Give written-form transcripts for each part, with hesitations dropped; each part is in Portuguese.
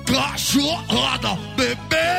cachorrada, bebê.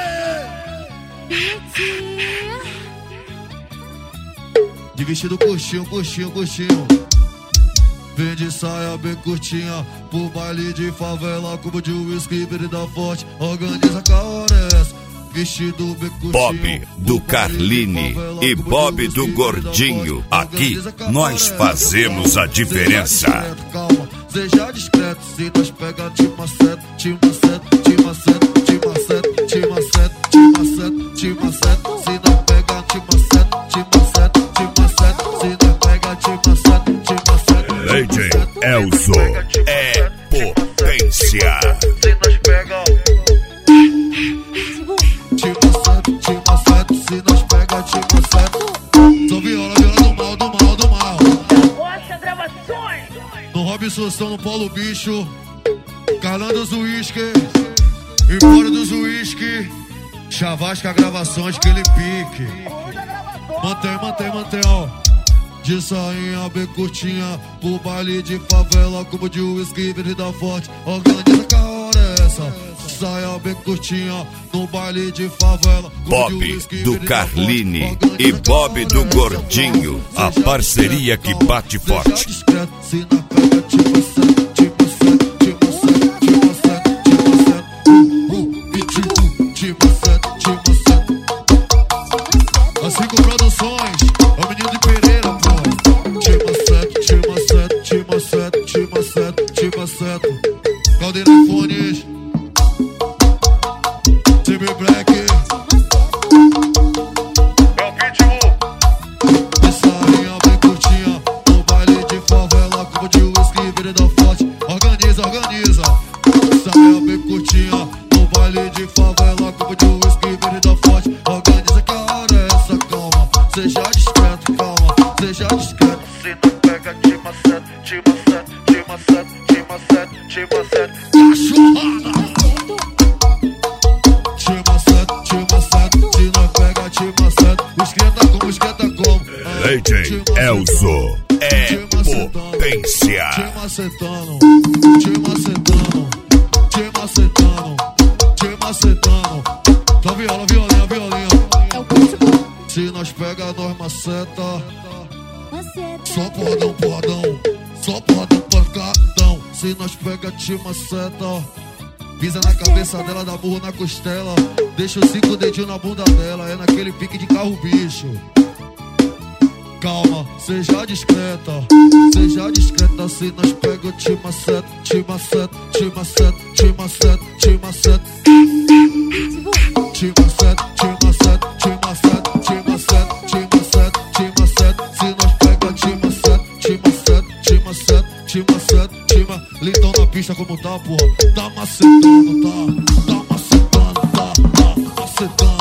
De vestido coxinho, coxinho, coxinho. Vem de saia bem curtinha, pro baile de favela, cubo de uísque, bebida forte, organiza com a hora essa. Vestido bem curtinho. Bob do Carline e Bob do Gordinho. Aqui nós fazemos a diferença. Calma, seja discreto, se nós pega te maceta, te maceta, te maceta, te maceta, te maceta, te maceta, te maceta, se nós pega te maceta, te maceta, te maceta, se nós pega te maceta, te maceta. DJ Elzo é potência. Se nós pega te maceta, se nós pega te maceta. Sou viola, viola do mal, do mal, do mal. Rocha Gravações. No Robson, no Paulo Bicho, calando os uísque, e fora dos uísque, Chavasca Gravações, que ele pique. Mantém, mantém, mantém, ó. De sainha bem curtinha, pro baile de favela, cubo de uísque, bebida forte, organiza com a hora essa. Saia bem curtinha, no baile de favela, Bob do Carline e Bob do Gordinho, a parceria que bate forte. Assim com produções, é o menino de Pereira, pô. Tima 7, Caldeira Fones, CB Black, é o Pitbull. De sainha bem curtinha, no baile de favela, cubo de uísque, bebida forte, organiza, organiza. Sainha bem curtinha, no baile de favela, cubo de uísque, bebida forte, organiza que a hora é essa, calma. Seja discreto, calma, seja discreto. Se não pega, te maceta, te maceta, te maceta, te maceta, te maceta. Cachorrada! Te maceta, se não pega, te maceta. Esquenta como. DJ Elzo é potência. Te macetando, te macetando, te macetando, te macetando. Tá viola, violinha, violinha. Se nós pega, nós maceta. Só porradão, porradão. Só porradão, pancadão. Se nós pega, te maceta. Pisa na cabeça dela, dá burro na costela. Deixa os 5 dedinhos na bunda dela. É naquele pique de carro bicho. Calma, seja discreta. Seja discreta, se nós pega, te maceta. Te maceta, te maceta, te maceta, te maceta. Te maceta, te maceta, te maceta, te maceta, te maceta, te maceta. Se nós pega, te maceta, te maceta, te maceta, te maceta, te maceta. Litão na pista como tá, porra. Tá macetando, tá macetando, tá macetando.